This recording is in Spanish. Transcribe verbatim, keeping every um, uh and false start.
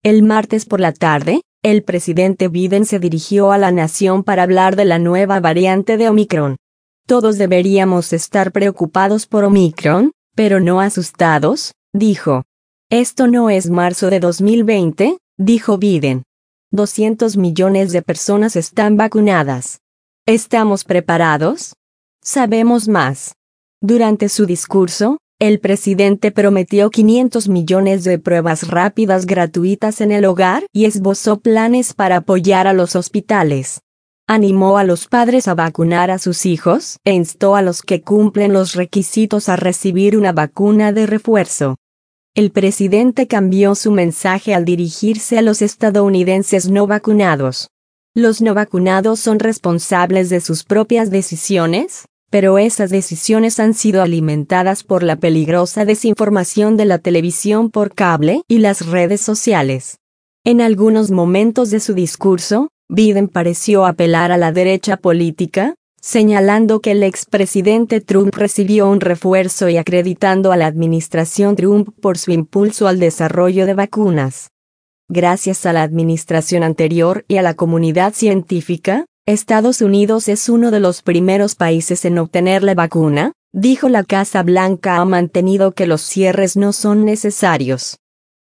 El martes por la tarde, el presidente Biden se dirigió a la nación para hablar de la nueva variante de Omicron. Todos deberíamos estar preocupados por Omicron, pero no asustados, dijo. Esto no es marzo de dos mil veinte, dijo Biden. doscientos millones de personas están vacunadas. ¿Estamos preparados? Sabemos más. Durante su discurso, el presidente prometió quinientos millones de pruebas rápidas gratuitas en el hogar y esbozó planes para apoyar a los hospitales. Animó a los padres a vacunar a sus hijos e instó a los que cumplen los requisitos a recibir una vacuna de refuerzo. El presidente cambió su mensaje al dirigirse a los estadounidenses no vacunados. Los no vacunados son responsables de sus propias decisiones, pero esas decisiones han sido alimentadas por la peligrosa desinformación de la televisión por cable y las redes sociales. En algunos momentos de su discurso, Biden pareció apelar a la derecha política, señalando que el expresidente Trump recibió un refuerzo y acreditando a la administración Trump por su impulso al desarrollo de vacunas. Gracias a la administración anterior y a la comunidad científica, Estados Unidos es uno de los primeros países en obtener la vacuna, dijo la Casa Blanca. Ha mantenido que los cierres no son necesarios.